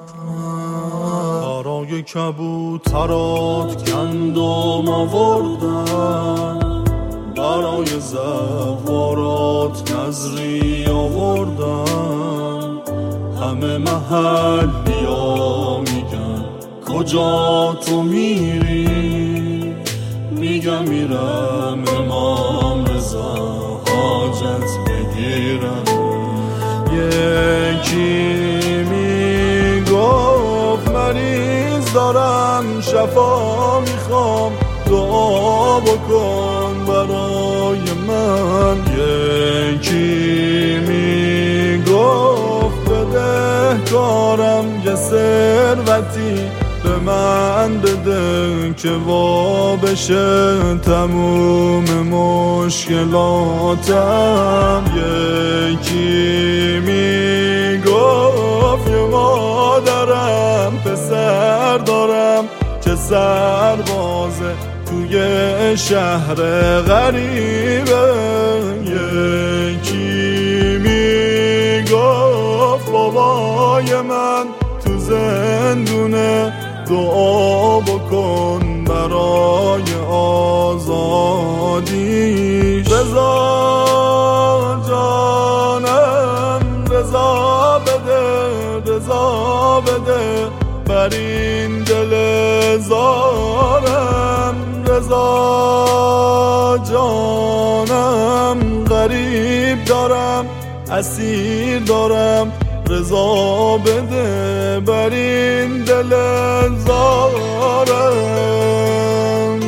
برای کبوترات گندم آوردم، برای زوارات نظری آوردم. همه محلیا میگن کجا تو میری، میگم میرم امام رضا حاجت بگیرم. یکی میگفت مریض دارم شفا میخوام، دعا بکن برای من. یکی میگفت بدهکارم یه ثروتی به من بده که وا بشه تموم مشکلاتم. یکی میگفت یه مادرم پسر دارم که سربازه توی شهر غریبه. یکی میگفت بابای من تو زندونه، دعا بکن برای آزادیش. رضا جانم رضا بده، رضا بده بر این دل زارم. رضا جانم غریب دارم، اسیر دارم، رضا بده بر این دل زارم.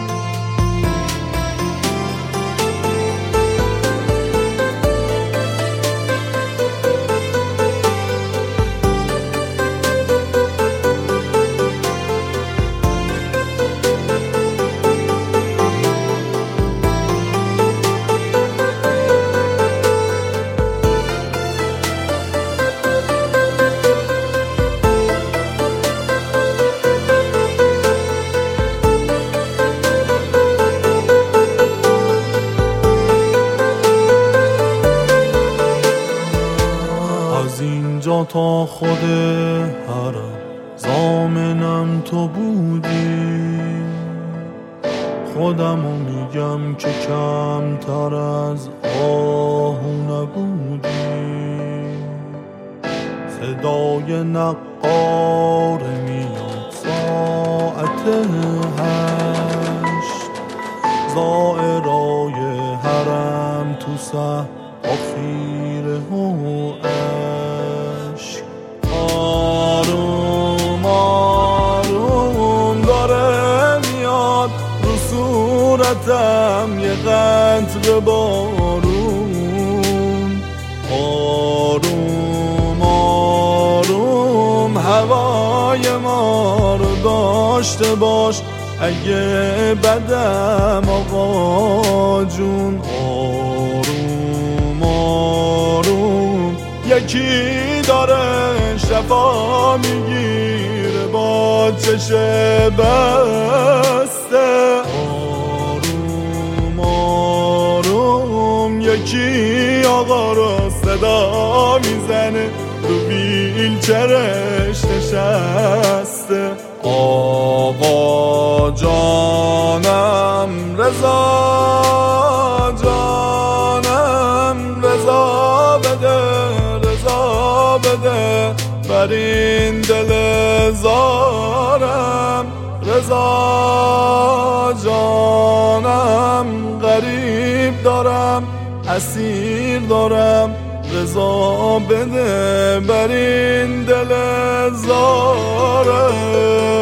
از اینجا تا خود حرم ضامنم تو بودی، خودمو میگم که کمتر از آهو نبودی. صدای نقاره میاد ساعت 8، زائرای حرم تو آخیره و عشق. آروم آروم داره میاد رو صورتم یه قطره بارون. آروم آروم هوای ما رو داشته باش اگه بدم آقا جون. آروم آروم یکی داره شفا میگیره با چشم بسته. آروم آروم یکی آقا رو صدا میزنه رو ویلچرش نشسته. آقا جانم رضا جانم رضا بده، رضا بده بر این دل زارم. رضا جانم غریب دارم، اسیر دارم، رضا بده بر این دل زارم.